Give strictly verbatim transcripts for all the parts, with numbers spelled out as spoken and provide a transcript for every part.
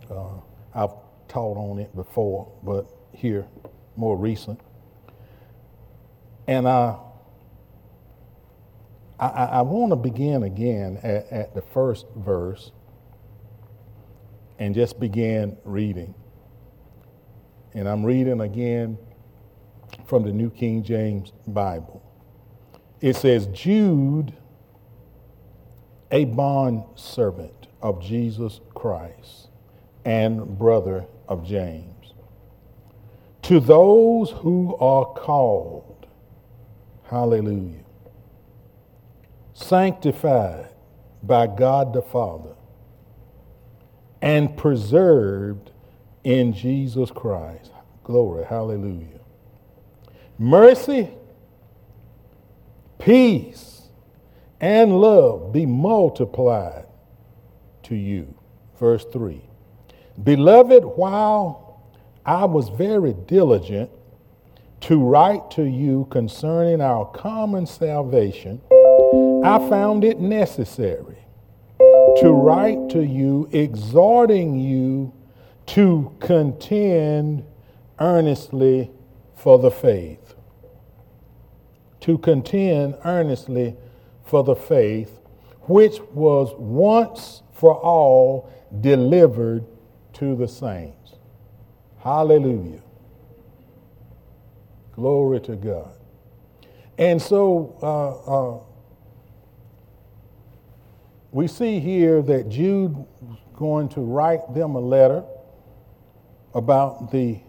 Uh, I've taught on it before, but here, more recent. And I, I, I want to begin again at, at the first verse and just begin reading. And I'm reading again from the New King James Bible. It says, Jude, a bond servant of Jesus Christ and brother of James, to those who are called, hallelujah, sanctified by God the Father, and preserved in Jesus Christ. Glory, hallelujah. Mercy, peace, and love be multiplied to you. Verse three. Beloved, while I was very diligent to write to you concerning our common salvation, I found it necessary to write to you, exhorting you to contend earnestly for the faith. To contend earnestly for the faith, which was once for all delivered to the saints. Hallelujah. Glory to God. And so uh, uh, we see here that Jude was going to write them a letter about the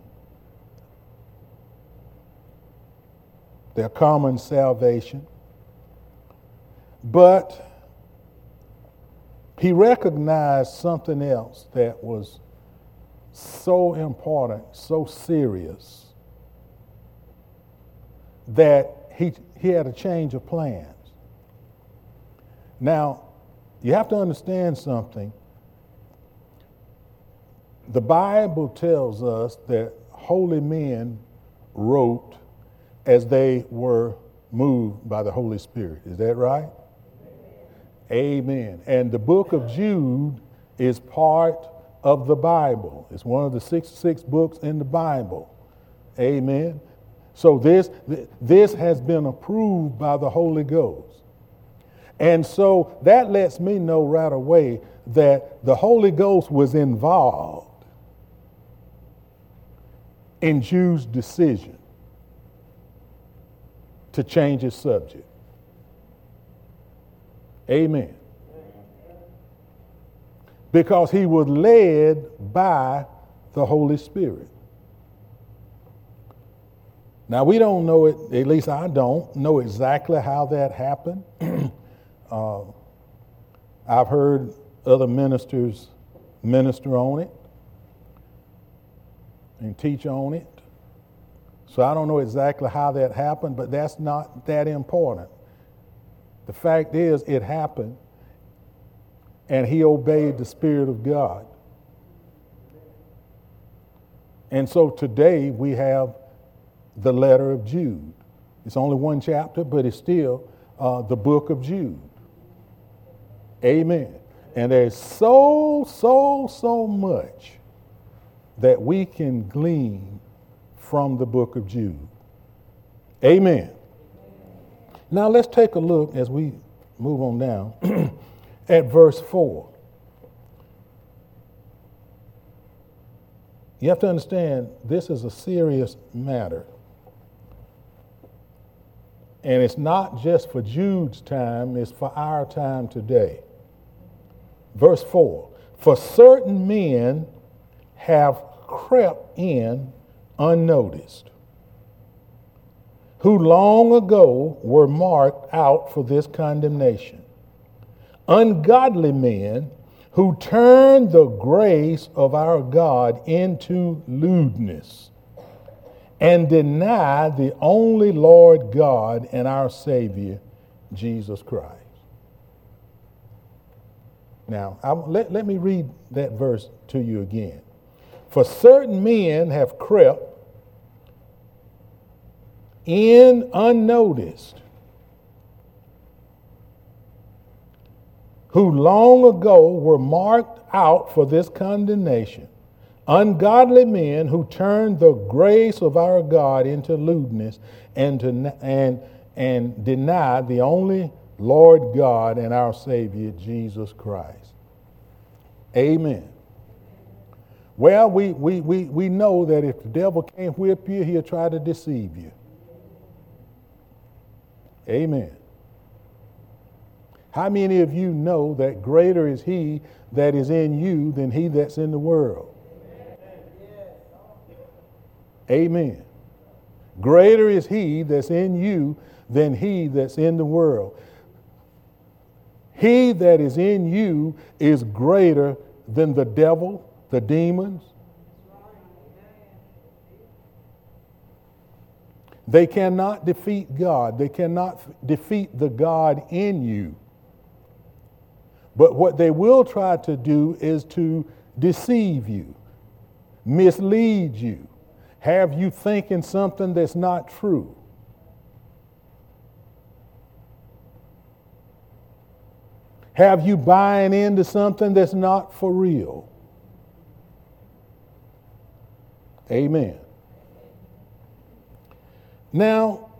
their common salvation. But he recognized something else that was so important, so serious, that he, he had a change of plans. Now, you have to understand something. The Bible tells us that holy men wrote as they were moved by the Holy Spirit. Is that right? Amen. And the book of Jude is part of the Bible. It's one of the sixty-six books in the Bible. Amen. So this, this has been approved by the Holy Ghost. And so that lets me know right away that the Holy Ghost was involved in Jude's decision to change his subject. Amen. Because he was led by the Holy Spirit. Now, we don't know it, at least I don't know exactly how that happened. uh, I've heard other ministers minister on it and teach on it. So I don't know exactly how that happened, but that's not that important. The fact is, it happened, and he obeyed the Spirit of God. And so today we have the letter of Jude. It's only one chapter, but it's still uh, the book of Jude. Amen. And there's so, so, so much that we can glean from the book of Jude. Amen. Now let's take a look as we move on down at verse four. You have to understand this is a serious matter. And it's not just for Jude's time, it's for our time today. Verse four. For certain men have crept in unnoticed, who long ago were marked out for this condemnation. Ungodly men who turn the grace of our God into lewdness and deny the only Lord God and our Savior, Jesus Christ. Now, I, let, let me read that verse to you again. For certain men have crept in unnoticed, who long ago were marked out for this condemnation, ungodly men who turned the grace of our God into lewdness and, to, and, and deny the only Lord God and our Savior, Jesus Christ. Amen. Well, we, we, we, we know that if the devil can't whip you, he'll try to deceive you. Amen. How many of you know that greater is he that is in you than he that's in the world? Amen. Greater is he that's in you than he that's in the world. He that is in you is greater than the devil, the demons. They cannot defeat God. They cannot f- defeat the God in you. But what they will try to do is to deceive you, mislead you, have you thinking something that's not true. Have you buying into something that's not for real. Amen. Now,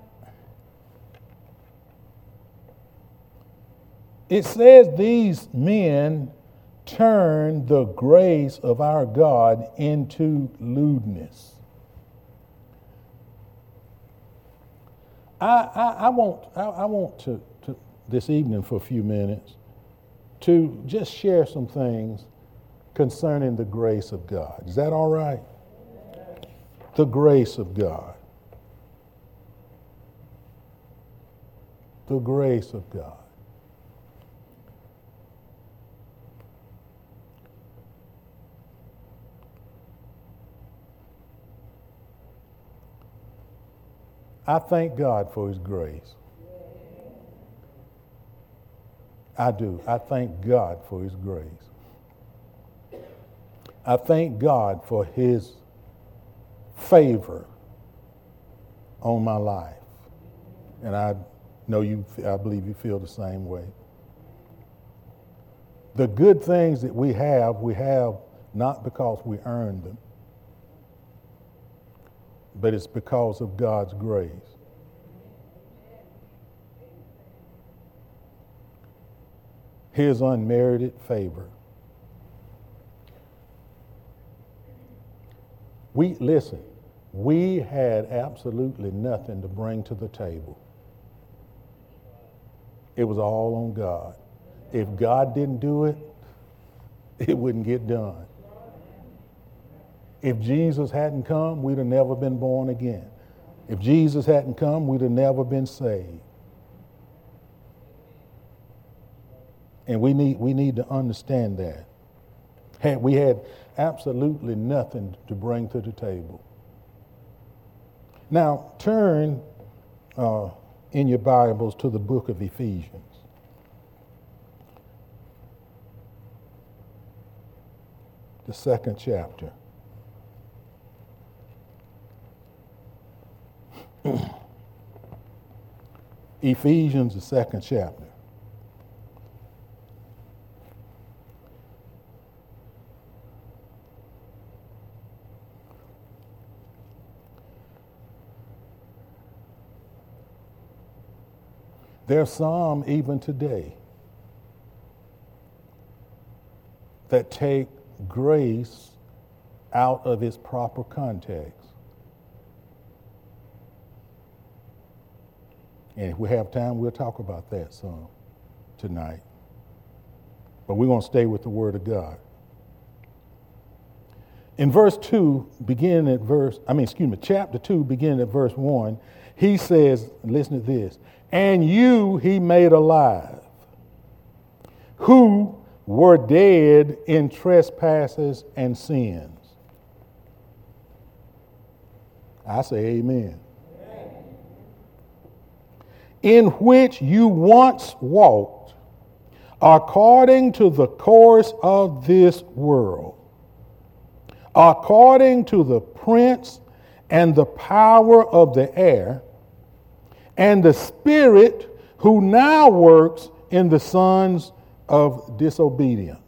it says these men turned the grace of our God into lewdness. I, I, I want, I, I want to, to this evening for a few minutes to just share some things concerning the grace of God. Is that all right? The grace of God. The grace of God. I thank God for his grace. I do. I thank God for his grace. I thank God for his favor on my life. And I know you, I believe you feel the same way. The good things that we have, we have not because we earned them, but it's because of God's grace. His unmerited favor. We, listen, we had absolutely nothing to bring to the table. It was all on God. If God didn't do it, it wouldn't get done. If Jesus hadn't come, we'd have never been born again. If Jesus hadn't come, we'd have never been saved. And we need we need to understand that. Had, we had absolutely nothing to bring to the table. Now, turn uh, in your Bibles to the book of Ephesians. The second chapter. Ephesians, the second chapter. There's some even today that take grace out of its proper context. And if we have time, we'll talk about that some tonight. But we're going to stay with the Word of God. In verse two, beginning at verse, I mean, excuse me, chapter two, beginning at verse one, he says, listen to this, and you he made alive, who were dead in trespasses and sins. I say amen. Amen. In which you once walked according to the course of this world, according to the prince and the power of the air, and the spirit who now works in the sons of disobedience.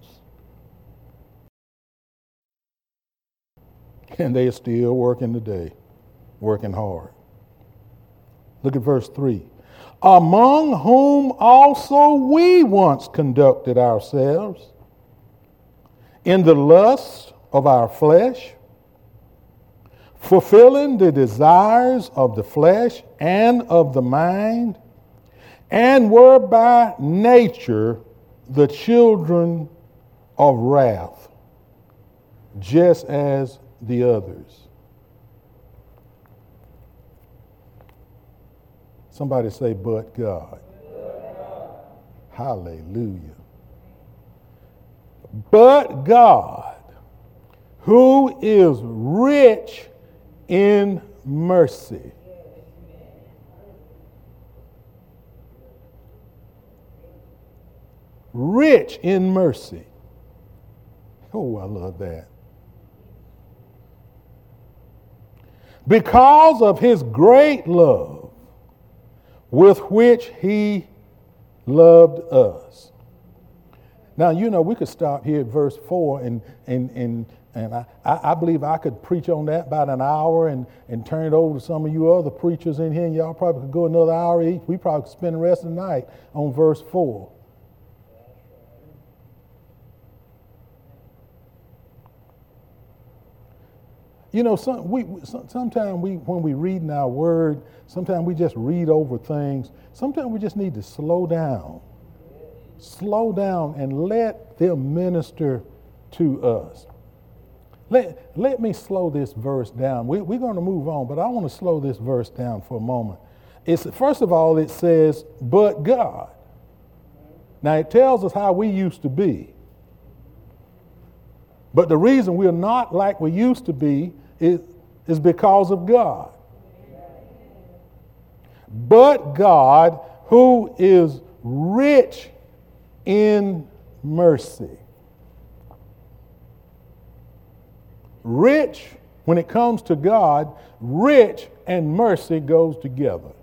And they're still working today, working hard. Look at verse three. Among whom also we once conducted ourselves in the lust of our flesh, fulfilling the desires of the flesh and of the mind, and were by nature the children of wrath, just as the others. Somebody say, but God. But God. Hallelujah. But God, who is rich in mercy. Rich in mercy. Oh, I love that. Because of his great love with which he loved us. Now, you know, we could stop here at verse four, and and and, and I, I believe I could preach on that about an hour and, and turn it over to some of you other preachers in here, and y'all probably could go another hour each. We probably could spend the rest of the night on verse four. You know, some, we, sometimes we, when we read in our word, sometimes we just read over things. Sometimes we just need to slow down. Slow down and let them minister to us. Let, let me slow this verse down. We, we're going to move on, but I want to slow this verse down for a moment. It's, first of all, it says, but God. Now, it tells us how we used to be. But the reason we're not like we used to be is, is because of God. But God, who is rich in mercy. Rich, when it comes to God, rich and mercy goes together.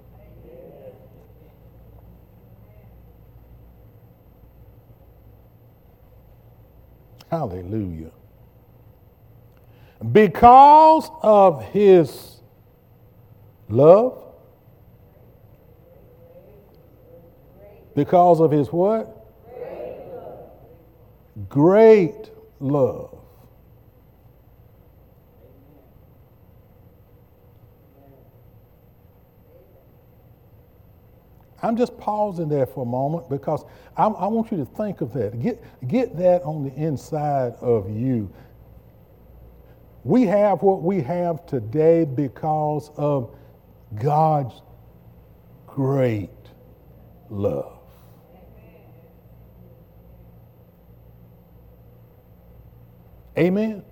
Hallelujah. Because of his love, because of his what? Great love. Great love. I'm just pausing there for a moment because I, I want you to think of that. Get, get that on the inside of you. We have what we have today because of God's great love. Amen?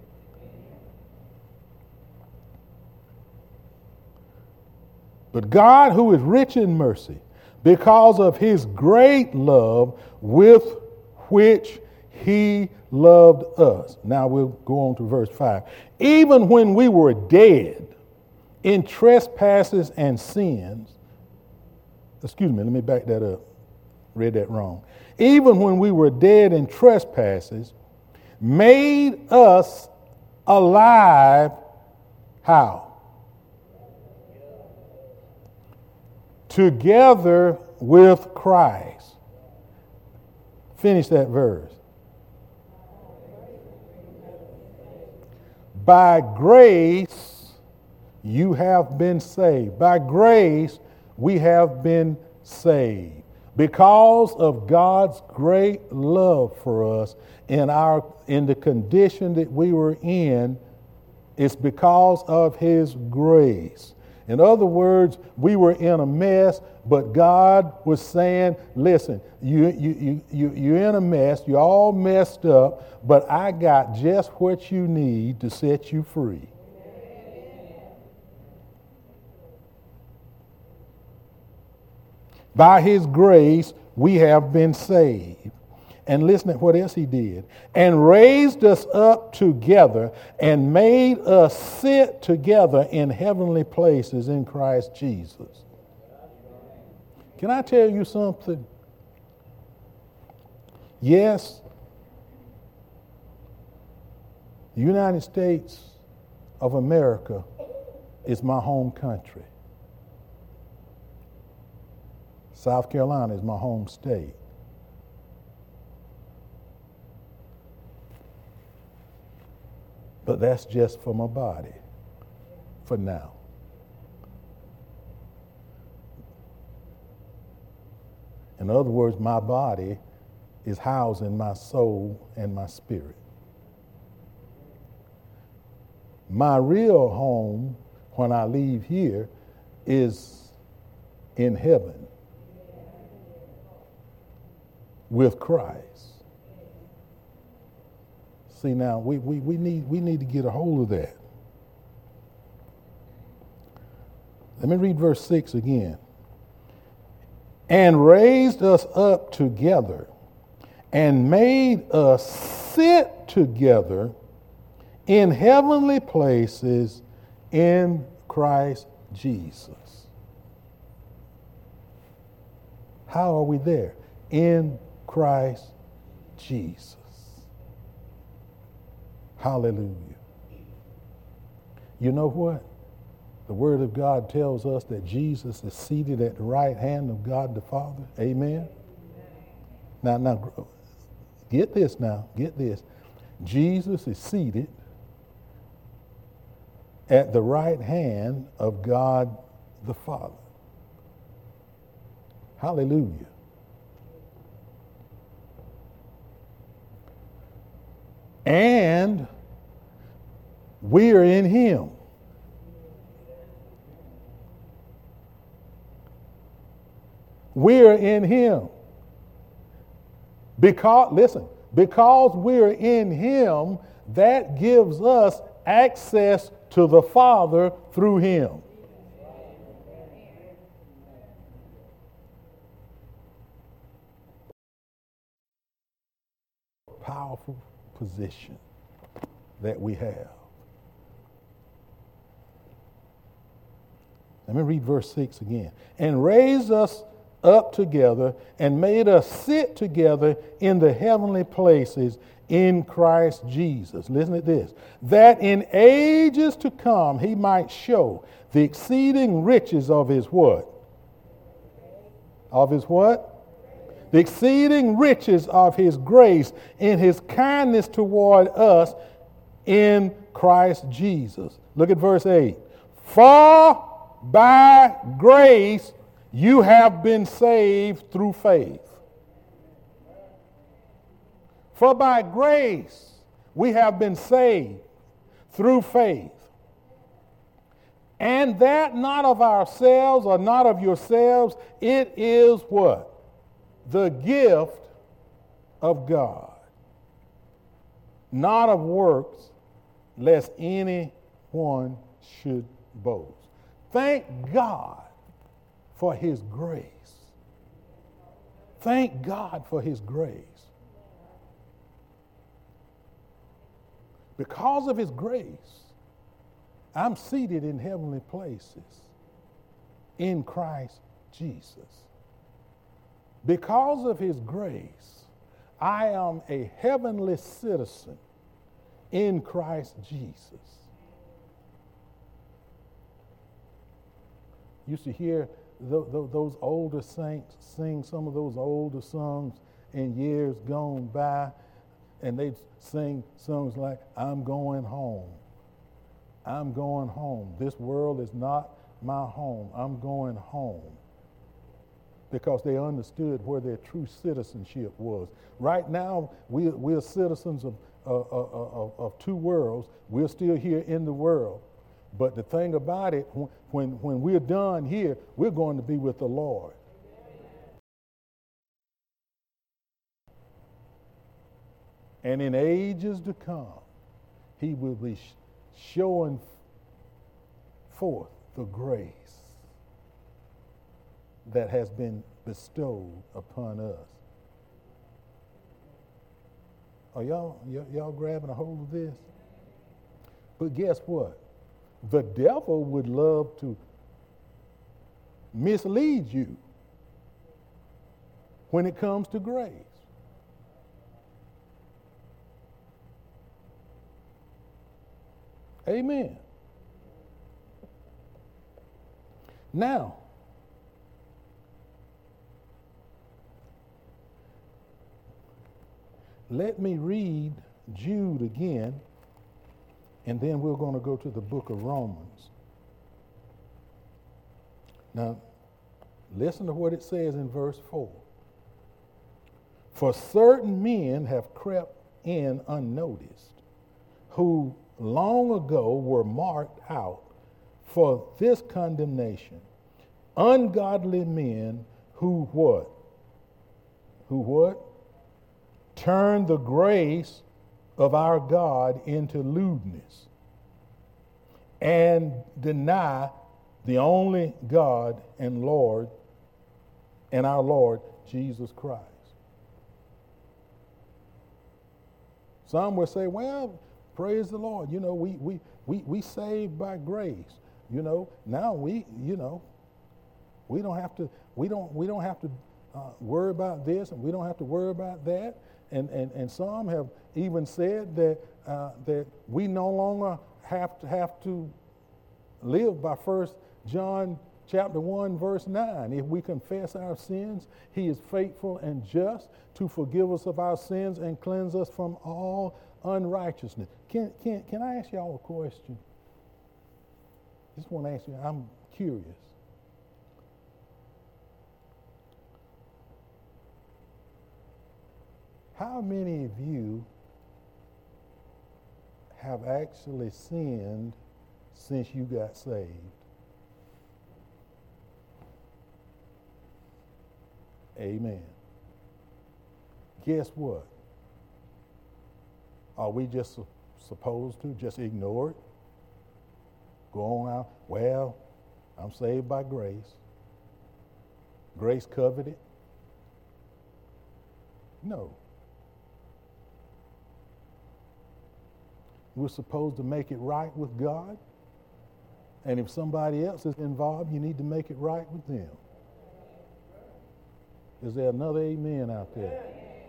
But God, who is rich in mercy, because of his great love with which he loved us. Now we'll go on to verse five. Even when we were dead in trespasses and sins, excuse me, let me back that up. Read that wrong. Even when we were dead in trespasses, made us alive, how? Together with Christ. Finish that verse. By grace you have been saved. By grace we have been saved. Because of God's great love for us in our in the condition that we were in, it's because of his grace. In other words, we were in a mess, but God was saying, listen, you, you, you, you, you're in a mess, you're all messed up, but I got just what you need to set you free. By his grace, we have been saved. And listen to what else he did. And raised us up together and made us sit together in heavenly places in Christ Jesus. Can I tell you something? Yes, the United States of America is my home country. South Carolina is my home state. But that's just for my body, for now. In other words, my body is housing my soul and my spirit. My real home when I leave here is in heaven with Christ. See, now we, we, we need we need to get a hold of that. Let me read verse six again. And raised us up together and made us sit together in heavenly places in Christ Jesus. How are we there? In Christ Jesus. Hallelujah. You know what? The Word of God tells us that Jesus is seated at the right hand of God the Father. Amen? Now, now, get this now. Get this. Jesus is seated at the right hand of God the Father. Hallelujah. And we are in Him. We're in Him. Because, listen, because we're in Him, that gives us access to the Father through Him. Powerful position that we have. Let me read verse six again. And raised us up together and made us sit together in the heavenly places in Christ Jesus. Listen to this. That in ages to come He might show the exceeding riches of His what? Of His what? The exceeding riches of His grace in His kindness toward us in Christ Jesus. Look at verse eight. For by grace you have been saved through faith. For by grace we have been saved through faith. And that not of ourselves or not of yourselves, it is what? The gift of God. Not of works, lest anyone should boast. Thank God for His grace. Thank God for His grace. Because of His grace, I'm seated in heavenly places in Christ Jesus. Because of His grace, I am a heavenly citizen in Christ Jesus. Used to hear th- th- those older saints sing some of those older songs in years gone by, and they'd sing songs like, I'm going home. I'm going home. This world is not my home. I'm going home. Because they understood where their true citizenship was. Right now, we, we're citizens of, uh, of, of two worlds. We're still here in the world. But the thing about it, when, when we're done here, we're going to be with the Lord. And in ages to come, He will be sh- showing forth the grace that has been bestowed upon us. Are y'all, y- y'all grabbing a hold of this? But guess what? The devil would love to mislead you when it comes to grace. Amen. Now, let me read Jude again, and then we're going to go to the book of Romans. Now, listen to what it says in verse four. For certain men have crept in unnoticed, who long ago were marked out for this condemnation. Ungodly men who what? Who what? Turn the grace of our God into lewdness and deny the only God and Lord and our Lord Jesus Christ. Some will say, well, praise the Lord. You know, we we we we saved by grace. You know, now we, you know, we don't have to we don't we don't have to uh, worry about this, and we don't have to worry about that. And and and some have even said that uh, that we no longer have to have to live by First John chapter one verse nine. If we confess our sins, He is faithful and just to forgive us of our sins and cleanse us from all unrighteousness. Can can can I ask y'all a question? I just want to ask you. I'm curious. How many of you have actually sinned since you got saved? Amen. Guess what? Are we just su- supposed to just ignore it? Go on out, well, I'm saved by grace. Grace covered it? No. We're supposed to make it right with God. And if somebody else is involved, you need to make it right with them. Is there another amen out there?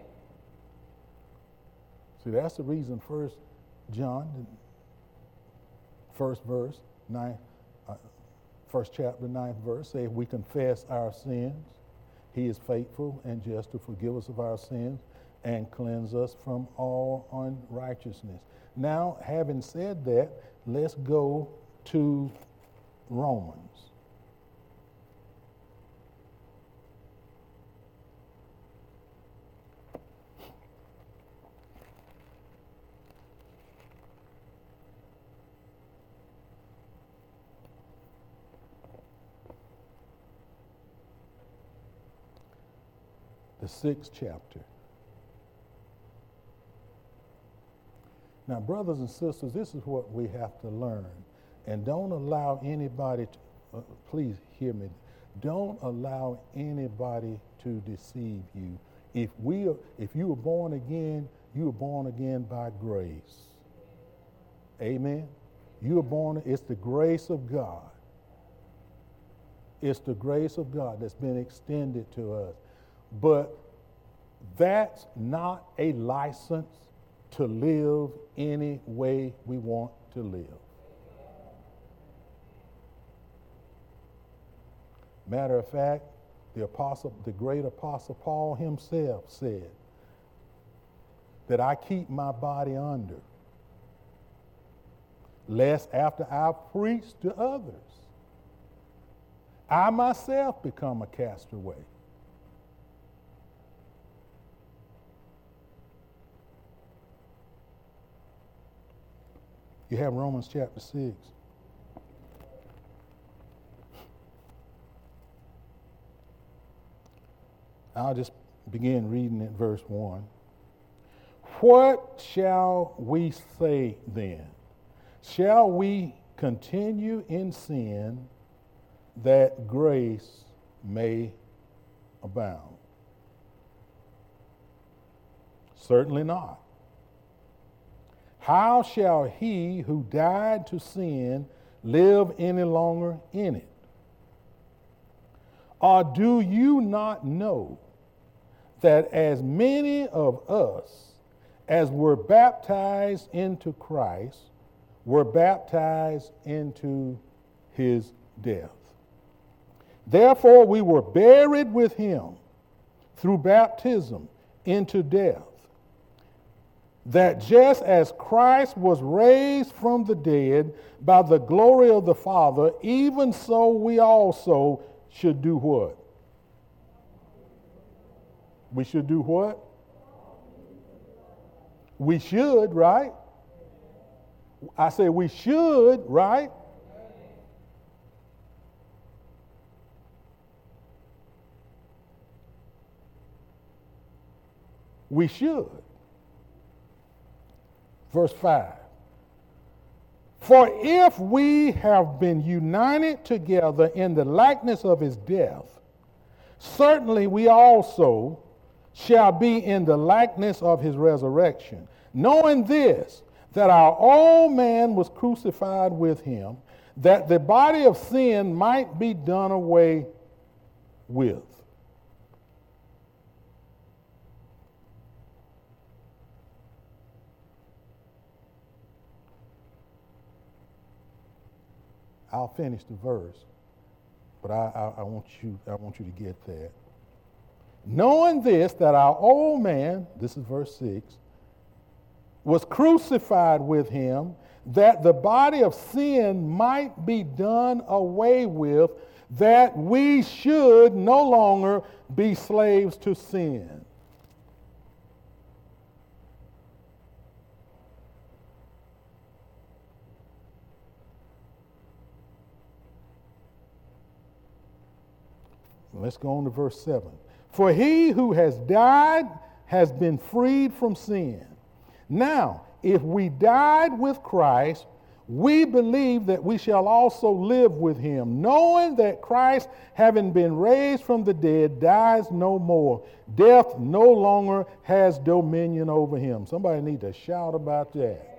See, that's the reason First John, first verse, ninth, uh, first chapter, ninth verse, say if we confess our sins, He is faithful and just to forgive us of our sins and cleanse us from all unrighteousness. Now, having said that, let's go to Romans. The sixth chapter. Now, brothers and sisters, this is what we have to learn. And don't allow anybody to, uh, please hear me, don't allow anybody to deceive you. If we are, if you were born again, you were born again by grace. Amen? You were born, it's the grace of God. It's the grace of God that's been extended to us. But that's not a license to live any way we want to live. Matter of fact, the apostle, the great apostle Paul himself said that I keep my body under, lest after I preach to others, I myself become a castaway. You have Romans chapter six. I'll just begin reading at verse one. What shall we say then? Shall we continue in sin that grace may abound? Certainly not. How shall he who died to sin live any longer in it? Or do you not know that as many of us as were baptized into Christ were baptized into his death. Therefore, we were buried with him through baptism into death, that just as Christ was raised from the dead by the glory of the Father, even so we also should do what? We should do what? We should, right? I say we should, right? We should. Verse five. For if we have been united together in the likeness of his death, certainly we also shall be in the likeness of his resurrection, knowing this, that our old man was crucified with him, that the body of sin might be done away with. I'll finish the verse, but I, I, I want you, I want you to get that. Knowing this, that our old man, this is verse six, was crucified with him, that the body of sin might be done away with, that we should no longer be slaves to sin. Let's go on to verse seven. For he who has died has been freed from sin. Now, if we died with Christ, we believe that we shall also live with him, knowing that Christ, having been raised from the dead, dies no more. Death no longer has dominion over him. Somebody need to shout about that.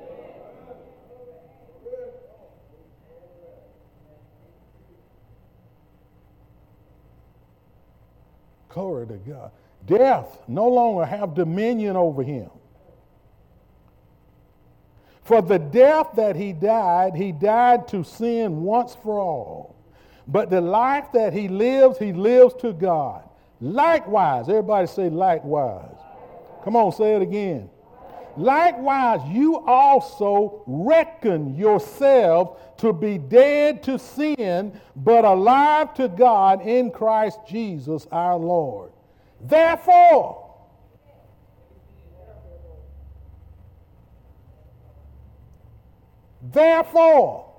Glory to God. Death no longer have dominion over him. For the death that he died, he died to sin once for all. But the life that he lives, he lives to God. Likewise, everybody say likewise. Come on, say it again. Likewise, you also reckon yourselves to be dead to sin, but alive to God in Christ Jesus our Lord. Therefore, therefore,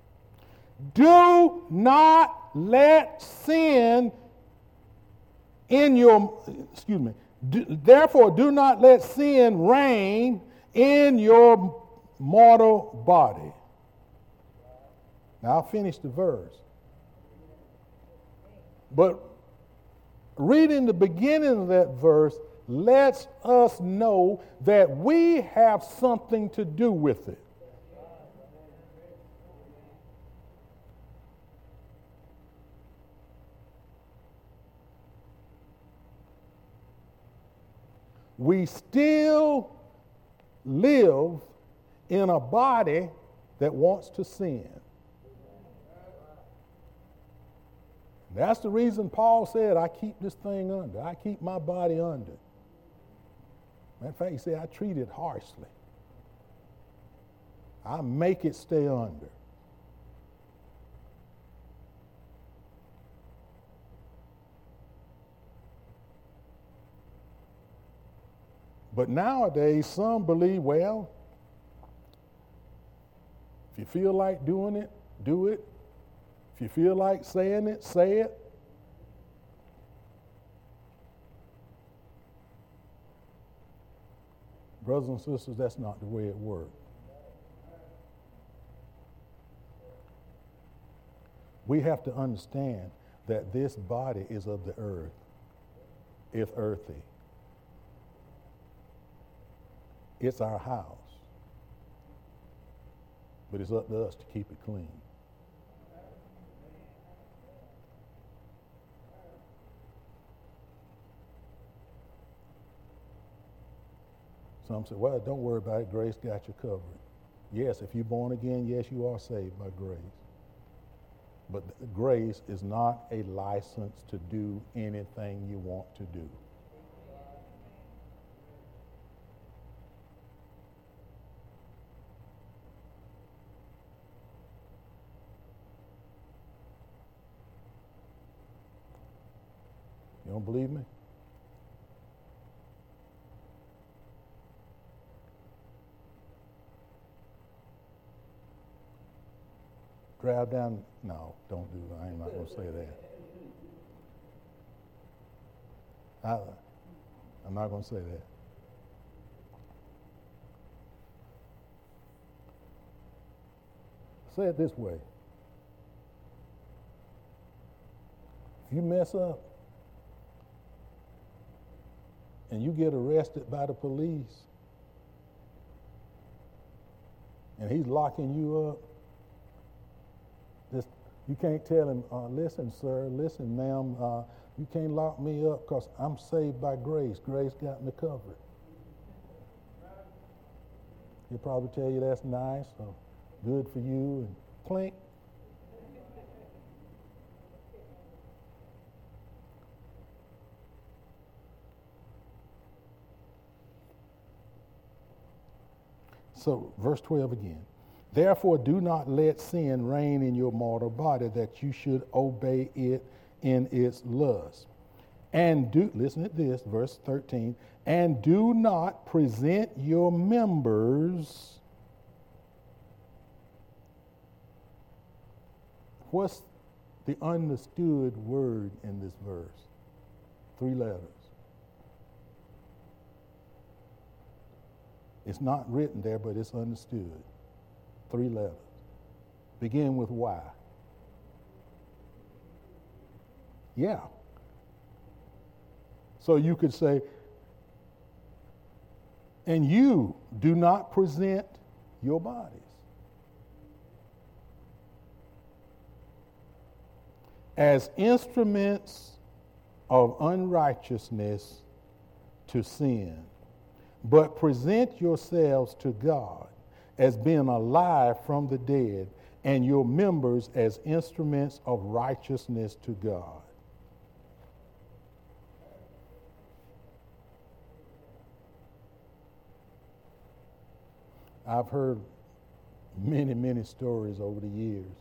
do not let sin in your, excuse me, do, therefore do not let sin reign in your mortal body. Now I'll finish the verse. But reading the beginning of that verse lets us know that we have something to do with it. We still live in a body that wants to sin. That's the reason Paul said, I keep this thing under. I keep my body under. Matter of fact, he said, I treat it harshly. I make it stay under. But nowadays, some believe, well, if you feel like doing it, do it. If you feel like saying it, say it. Brothers and sisters, that's not the way it works. We have to understand that this body is of the earth. It's earthy. It's our house. But it's up to us to keep it clean. Some say, well, don't worry about it. Grace got you covered. Yes, if you're born again, yes, you are saved by grace. But grace is not a license to do anything you want to do. You don't believe me? Drive down. No, don't do that. I'm not going to say that. I, I'm not going to say that. Say it this way. If you mess up and you get arrested by the police and he's locking you up, just, you can't tell him, uh, listen, sir, listen, ma'am, uh, you can't lock me up because I'm saved by grace. Grace got me covered. He'll probably tell you that's nice or good for you, and clink. So, verse twelve again. Therefore, do not let sin reign in your mortal body, that you should obey it in its lust. And do, listen to this, verse thirteen, and do not present your members. What's the understood word in this verse? Three letters. It's not written there, but it's understood. Three letters. Begin with Y. Yeah. So you could say, and you do not present your bodies as instruments of unrighteousness to sin, but present yourselves to God as being alive from the dead, and your members as instruments of righteousness to God. I've heard many, many stories over the years.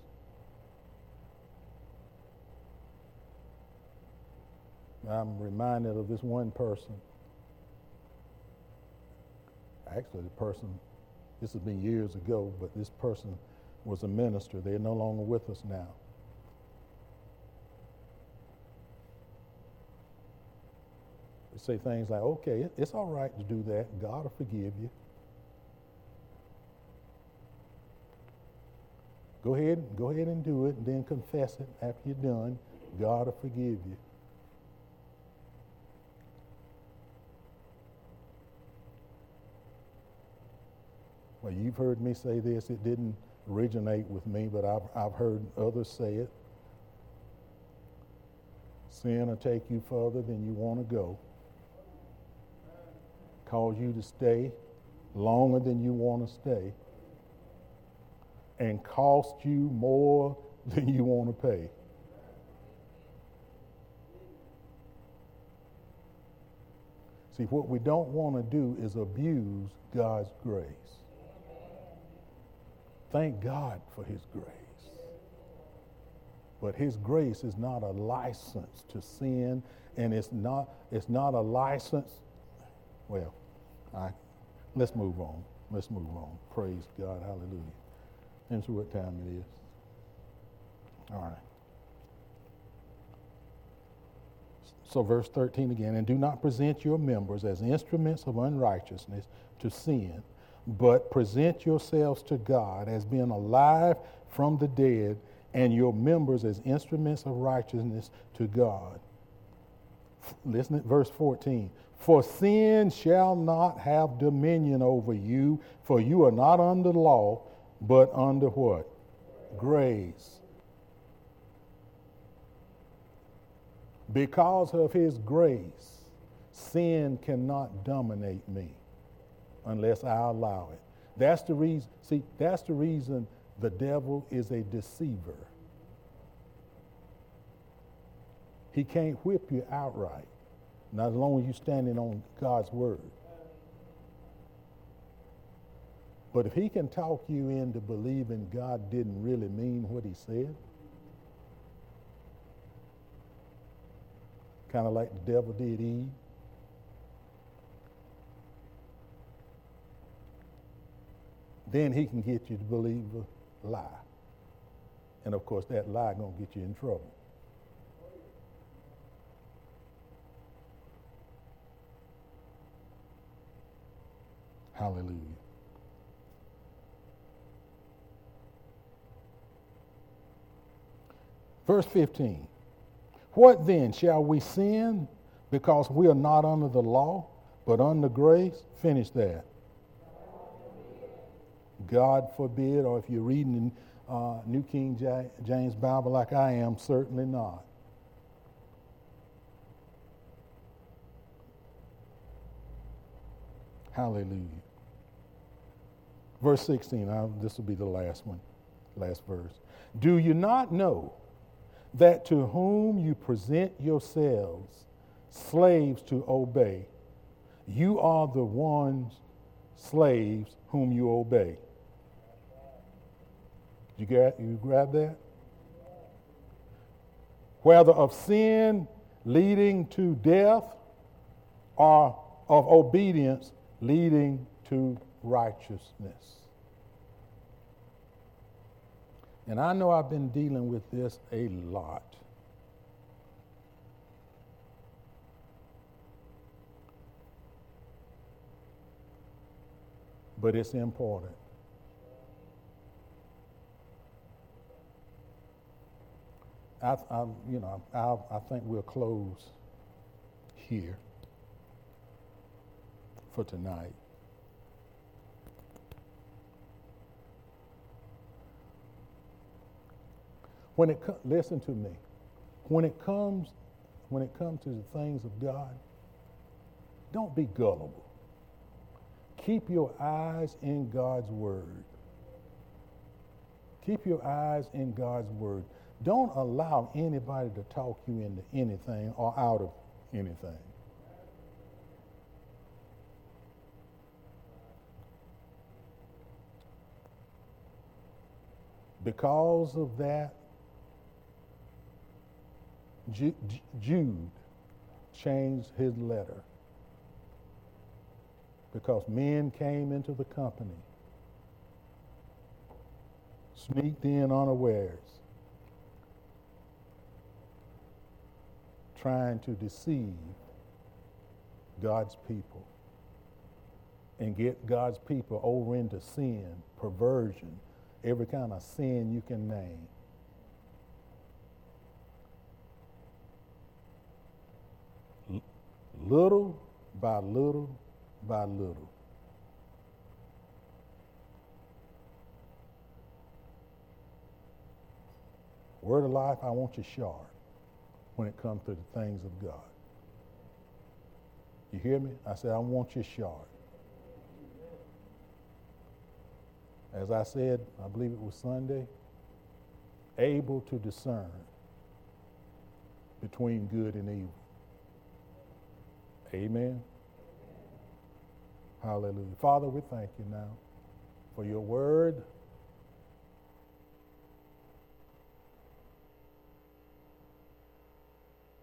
I'm reminded of this one person. Actually, the person, this has been years ago, but this person was a minister. They're no longer with us now. We say things like, okay, it's all right to do that. God will forgive you. Go ahead, go ahead and do it, and then confess it after you're done. God will forgive you. Well, you've heard me say this. It didn't originate with me, but I've, I've heard others say it. Sin will take you further than you want to go. Cause you to stay longer than you want to stay. And cost you more than you want to pay. See, what we don't want to do is abuse God's grace. Thank God for his grace. But his grace is not a license to sin, and it's not, it's not a license. Well, I, let's move on. Let's move on. Praise God. Hallelujah. And see what time it is. All right. So verse thirteen again, and do not present your members as instruments of unrighteousness to sin, but present yourselves to God as being alive from the dead, and your members as instruments of righteousness to God. Listen at verse fourteen. For sin shall not have dominion over you, for you are not under law, but under what? Grace. Because of his grace, sin cannot dominate me unless I allow it. That's the reason, see, that's the reason the devil is a deceiver. He can't whip you outright, not as long as you're standing on God's word. But if he can talk you into believing God didn't really mean what he said, kind of like the devil did Eve, then he can get you to believe a lie. And of course, that lie gonna get you in trouble. Hallelujah. Verse fifteen. What then? Shall we sin because we are not under the law, but under grace? Finish that. God forbid, or if you're reading in uh, New King James Bible like I am, certainly not. Hallelujah. Verse sixteen, uh, this will be the last one, last verse. Do you not know that to whom you present yourselves slaves to obey, you are the ones slaves whom you obey? You grab, you grab that? Whether of sin leading to death or of obedience leading to righteousness. And I know I've been dealing with this a lot. But it's important. I, I you know, I, I think we'll close here for tonight. When it co- listen to me, when it comes, when it comes to the things of God, don't be gullible. Keep your eyes in God's word. Keep your eyes in God's word. Don't allow anybody to talk you into anything or out of anything. Because of that, Jude changed his letter because men came into the company, sneaked in unawares, trying to deceive God's people and get God's people over into sin, perversion, every kind of sin you can name. L- little by little by little. Word of life, I want you sharp when it comes to the things of God. You hear me? I said, I want you sharp. As I said, I believe it was Sunday, able to discern between good and evil. Amen. Hallelujah. Father, we thank you now for your word.